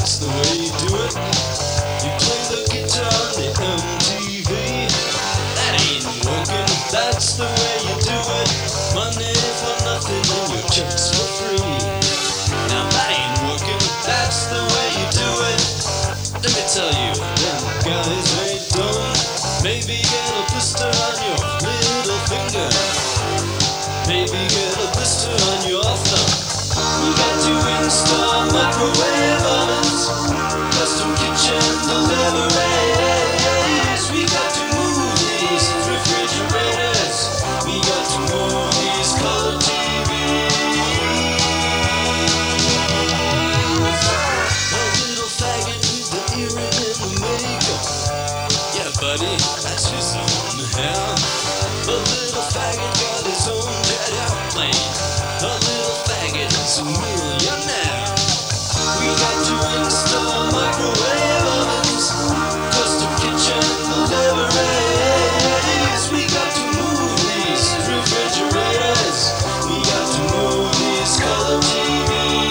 that's the way you do it. You play the guitar on the MTV. That ain't working, that's the way you do it. Money for nothing and your checks for free. Now that ain't working, that's the way you do it. Let me tell you, them guys ain't dumb. Maybe get a blister on your little finger. Maybe get a blister on your thumb. We got to install microwave ovens, custom kitchen deliveries. We got to move these refrigerators. We got to move these color TVs. A little faggot with the earring and the makeup. Yeah, buddy, that's his own hair. A little faggot got his own jet airplane. A little faggot is a millionaire. We got to install microwave ovens, custom kitchen deliveries. We got to move these refrigerators. We got to move these color TVs.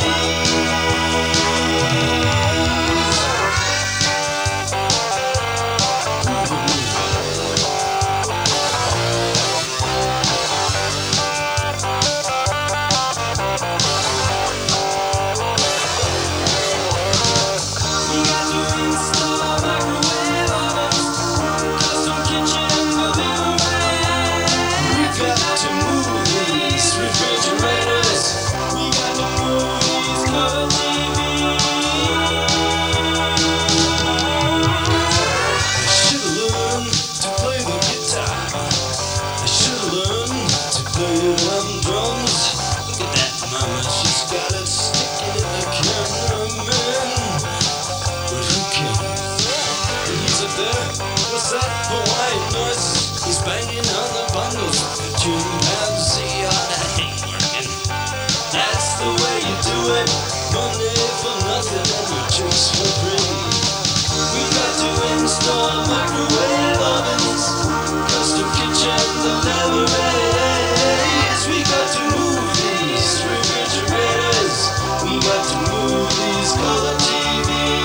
What's that Hawaiian noise? He's banging on the bundles. Chimpanzee, oh, that ain't working. That's the way you do it. Money for nothing and your chicks for free. We got to install microwave ovens, custom kitchen deliveries. We got to move these refrigerators. We got to move these color TVs.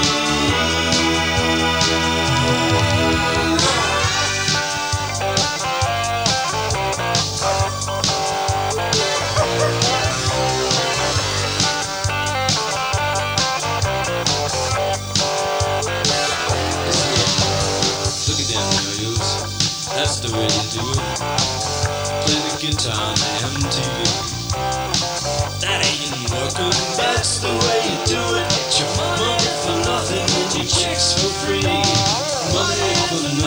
That's the way you do it. Play the guitar on the MTV. That ain't working, that's the way you do it. Get your money for nothing and your chicks for free. Money for nothing.